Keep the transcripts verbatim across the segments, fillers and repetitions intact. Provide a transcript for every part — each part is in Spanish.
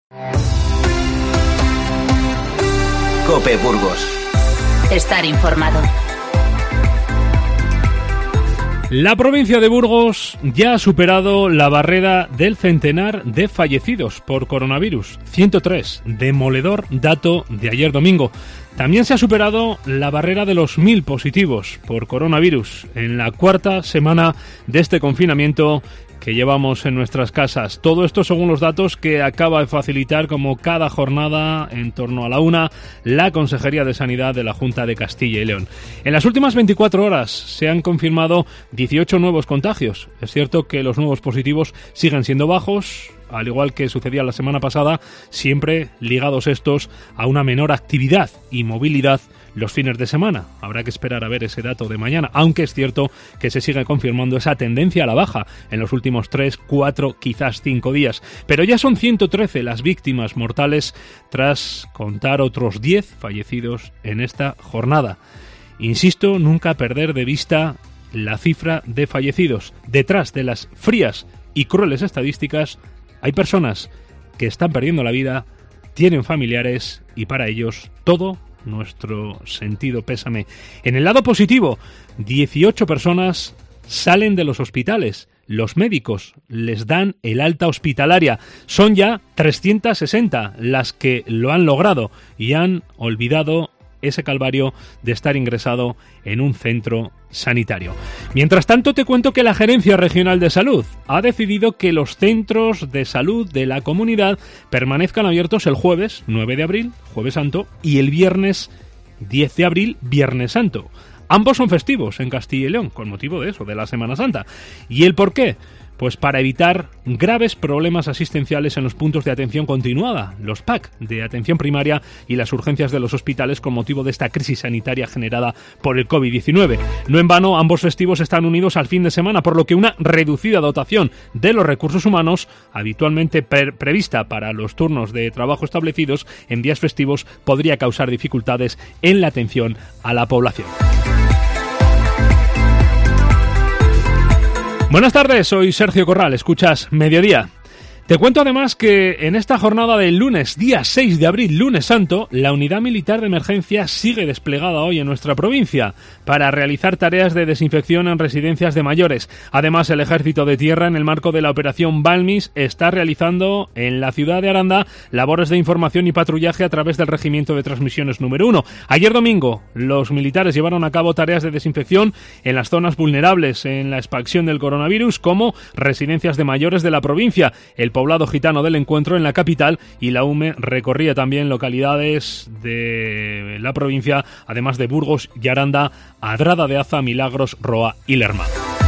COPE Burgos. Estar informado. La provincia de Burgos ya ha superado la barrera del centenar de fallecidos por coronavirus, ciento tres, demoledor dato de ayer domingo. También se ha superado la barrera de los mil positivos por coronavirus en la cuarta semana de este confinamiento que llevamos en nuestras casas. Todo esto según los datos que acaba de facilitar, como cada jornada en torno a la una, la Consejería de Sanidad de la Junta de Castilla y León. En las últimas veinticuatro horas se han confirmado dieciocho nuevos contagios. Es cierto que los nuevos positivos siguen siendo bajos, al igual que sucedía la semana pasada, siempre ligados estos a una menor actividad y movilidad los fines de semana. Habrá que esperar a ver ese dato de mañana, aunque es cierto que se sigue confirmando esa tendencia a la baja en los últimos tres, cuatro, quizás cinco días. Pero ya son ciento trece las víctimas mortales tras contar otros diez fallecidos en esta jornada. Insisto, nunca perder de vista la cifra de fallecidos. Detrás de las frías y crueles estadísticas hay personas que están perdiendo la vida, tienen familiares y para ellos todo nuestro sentido pésame. En el lado positivo, dieciocho personas salen de los hospitales. Los médicos les dan el alta hospitalaria. Son ya trescientas sesenta las que lo han logrado y han olvidado ese calvario de estar ingresado en un centro sanitario. Mientras tanto, te cuento que la Gerencia Regional de Salud ha decidido que los centros de salud de la comunidad permanezcan abiertos el jueves nueve de abril, Jueves Santo, y el viernes diez de abril, Viernes Santo. Ambos son festivos en Castilla y León, con motivo de eso, de la Semana Santa. ¿Y el por qué? Pues para evitar graves problemas asistenciales en los puntos de atención continuada, los P A C de atención primaria y las urgencias de los hospitales con motivo de esta crisis sanitaria generada por el covid diecinueve. No en vano, ambos festivos están unidos al fin de semana, por lo que una reducida dotación de los recursos humanos, habitualmente pre- prevista para los turnos de trabajo establecidos en días festivos, podría causar dificultades en la atención a la población. Buenas tardes, soy Sergio Corral, escuchas Mediodía. Te cuento además que en esta jornada del lunes, día seis de abril, lunes santo, la Unidad Militar de Emergencia sigue desplegada hoy en nuestra provincia para realizar tareas de desinfección en residencias de mayores. Además, el Ejército de Tierra, en el marco de la Operación Balmis, está realizando en la ciudad de Aranda labores de información y patrullaje a través del Regimiento de Transmisiones número uno. Ayer domingo, los militares llevaron a cabo tareas de desinfección en las zonas vulnerables en la expansión del coronavirus, como residencias de mayores de la provincia. El poblado gitano del Encuentro en la capital y la U M E recorría también localidades de la provincia, además de Burgos y Aranda, Adrada de Aza, Milagros, Roa y Lerma.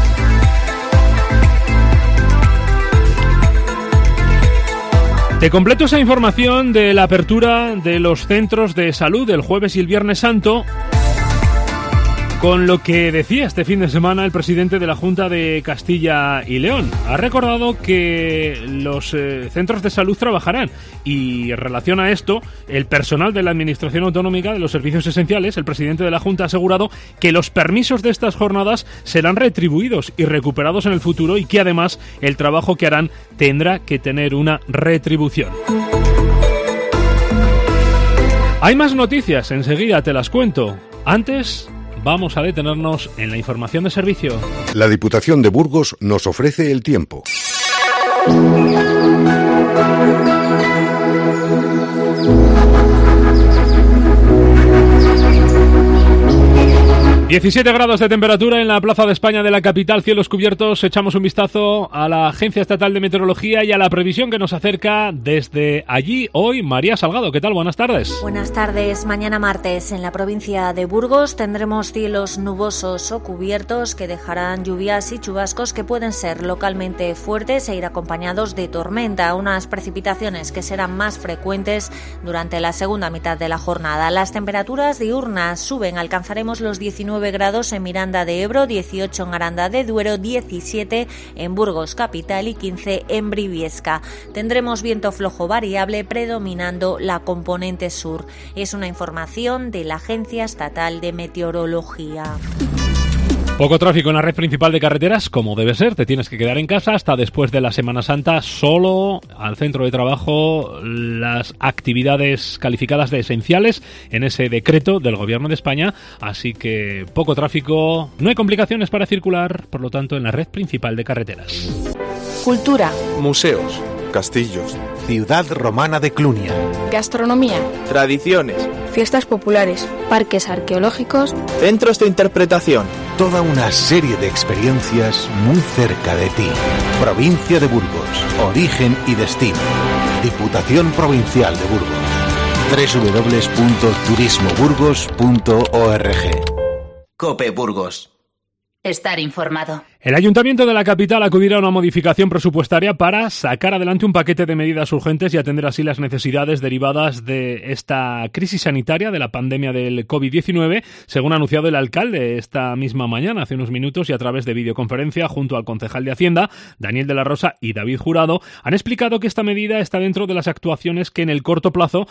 Te completo esa información de la apertura de los centros de salud el jueves y el Viernes Santo con lo que decía este fin de semana el presidente de la Junta de Castilla y León. Ha recordado que los eh, centros de salud trabajarán y en relación a esto, el personal de la Administración Autonómica de los Servicios Esenciales, el presidente de la Junta ha asegurado que los permisos de estas jornadas serán retribuidos y recuperados en el futuro y que además el trabajo que harán tendrá que tener una retribución. Hay más noticias, enseguida te las cuento. Antes, vamos a detenernos en la información de servicio. La Diputación de Burgos nos ofrece el tiempo. diecisiete grados de temperatura en la Plaza de España de la capital, cielos cubiertos. Echamos un vistazo a la Agencia Estatal de Meteorología y a la previsión que nos acerca desde allí hoy María Salgado. ¿Qué tal? Buenas tardes. Buenas tardes. Mañana martes en la provincia de Burgos tendremos cielos nubosos o cubiertos que dejarán lluvias y chubascos que pueden ser localmente fuertes e ir acompañados de tormenta. Unas precipitaciones que serán más frecuentes durante la segunda mitad de la jornada. Las temperaturas diurnas suben. Alcanzaremos los diecinueve grados en Miranda de Ebro, dieciocho en Aranda de Duero, diecisiete en Burgos capital y quince en Briviesca. Tendremos viento flojo variable predominando la componente sur. Es una información de la Agencia Estatal de Meteorología. Poco tráfico en la red principal de carreteras, como debe ser. Te tienes que quedar en casa hasta después de la Semana Santa. Solo al centro de trabajo las actividades calificadas de esenciales en ese decreto del Gobierno de España. Así que poco tráfico, no hay complicaciones para circular, por lo tanto, en la red principal de carreteras. Cultura. Museos. Castillos. Ciudad romana de Clunia. Gastronomía. Tradiciones. Fiestas populares. Parques arqueológicos. Centros de interpretación. Toda una serie de experiencias muy cerca de ti. Provincia de Burgos. Origen y destino. Diputación Provincial de Burgos. doble u doble u doble u punto turismo burgos punto org. COPE Burgos. Estar informado. El Ayuntamiento de la capital acudirá a una modificación presupuestaria para sacar adelante un paquete de medidas urgentes y atender así las necesidades derivadas de esta crisis sanitaria de la pandemia del covid diecinueve, según ha anunciado el alcalde esta misma mañana, hace unos minutos, y a través de videoconferencia junto al concejal de Hacienda, Daniel de la Rosa, y David Jurado, han explicado que esta medida está dentro de las actuaciones que en el corto plazo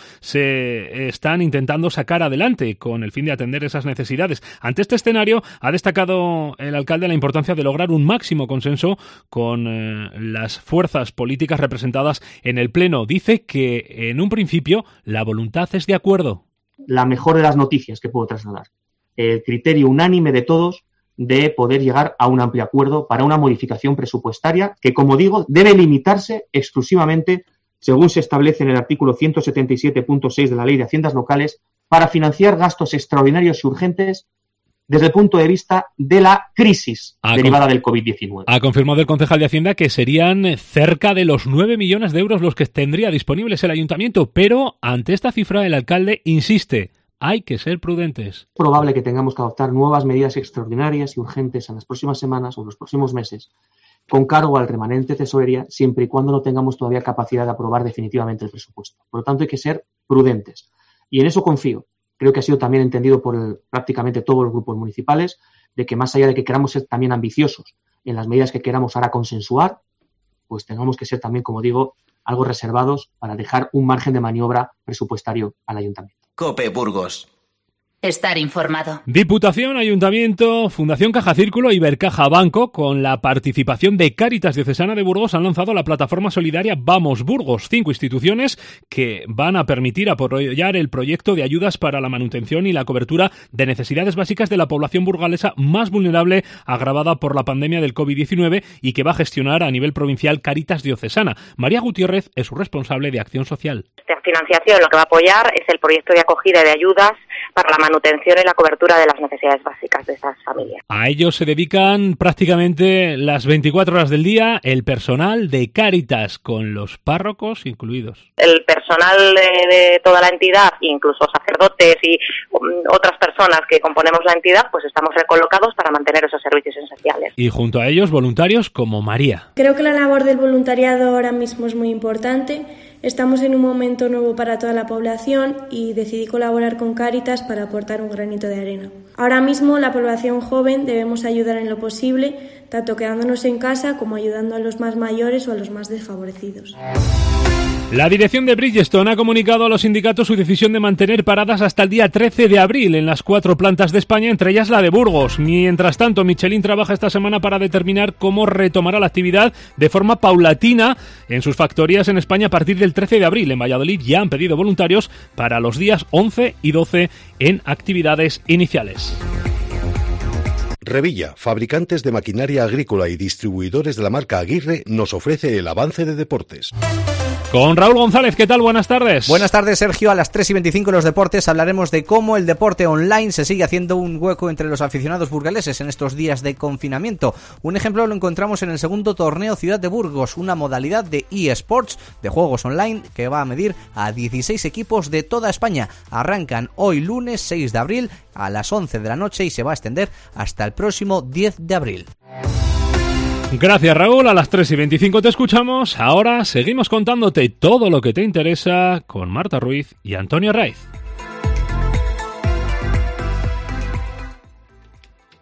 se están intentando sacar adelante con el fin de atender esas necesidades. Ante este escenario, ha destacado el alcalde la importancia de lograr un máximo consenso con eh, las fuerzas políticas representadas en el Pleno. Dice que en un principio la voluntad es de acuerdo. La mejor de las noticias que puedo trasladar. El criterio unánime de todos de poder llegar a un amplio acuerdo para una modificación presupuestaria que, como digo, debe limitarse exclusivamente, según se establece en el artículo ciento setenta y siete punto seis de la Ley de Haciendas Locales, para financiar gastos extraordinarios y urgentes desde el punto de vista de la crisis ha derivada del covid diecinueve. Ha confirmado el concejal de Hacienda que serían cerca de los nueve millones de euros los que tendría disponibles el ayuntamiento, pero ante esta cifra el alcalde insiste, hay que ser prudentes. Es probable que tengamos que adoptar nuevas medidas extraordinarias y urgentes en las próximas semanas o en los próximos meses, con cargo al remanente de tesorería, siempre y cuando no tengamos todavía capacidad de aprobar definitivamente el presupuesto. Por lo tanto, hay que ser prudentes. Y en eso confío. Creo que ha sido también entendido por el, prácticamente todos los grupos municipales, de que más allá de que queramos ser también ambiciosos en las medidas que queramos ahora consensuar, pues tengamos que ser también, como digo, algo reservados para dejar un margen de maniobra presupuestario al ayuntamiento. COPE Burgos. Estar informado. Diputación, Ayuntamiento, Fundación Caja Círculo y Ibercaja Banco, con la participación de Cáritas Diocesana de Burgos, han lanzado la plataforma solidaria Vamos Burgos, cinco instituciones que van a permitir apoyar el proyecto de ayudas para la manutención y la cobertura de necesidades básicas de la población burgalesa más vulnerable, agravada por la pandemia del covid diecinueve, y que va a gestionar a nivel provincial Cáritas Diocesana. María Gutiérrez es su responsable de Acción Social. Esta financiación lo que va a apoyar es el proyecto de acogida de ayudas para la manutención y la cobertura de las necesidades básicas de esas familias. A ellos se dedican prácticamente las veinticuatro horas del día el personal de Cáritas, con los párrocos incluidos. El personal de, de toda la entidad, incluso sacerdotes y um, otras personas que componemos la entidad, pues estamos recolocados para mantener esos servicios esenciales. Y junto a ellos voluntarios como María. Creo que la labor del voluntariado ahora mismo es muy importante. Estamos en un momento nuevo para toda la población y decidí colaborar con Cáritas para aportar un granito de arena. Ahora mismo la población joven debemos ayudar en lo posible, tanto quedándonos en casa como ayudando a los más mayores o a los más desfavorecidos. La dirección de Bridgestone ha comunicado a los sindicatos su decisión de mantener paradas hasta el día trece de abril en las cuatro plantas de España, entre ellas la de Burgos. Mientras tanto, Michelin trabaja esta semana para determinar cómo retomará la actividad de forma paulatina en sus factorías en España a partir del trece de abril. En Valladolid ya han pedido voluntarios para los días once y doce en actividades iniciales. Revilla, fabricantes de maquinaria agrícola y distribuidores de la marca Aguirre, nos ofrece el avance de deportes. Con Raúl González, ¿qué tal? Buenas tardes. Buenas tardes, Sergio. A las tres y veinticinco en los deportes hablaremos de cómo el deporte online se sigue haciendo un hueco entre los aficionados burgaleses en estos días de confinamiento. Un ejemplo lo encontramos en el segundo torneo Ciudad de Burgos, una modalidad de eSports, de juegos online, que va a medir a dieciséis equipos de toda España. Arrancan hoy lunes seis de abril a las once de la noche y se va a extender hasta el próximo diez de abril. Gracias, Raúl. A las tres y veinticinco te escuchamos. Ahora seguimos contándote todo lo que te interesa con Marta Ruiz y Antonio Raiz.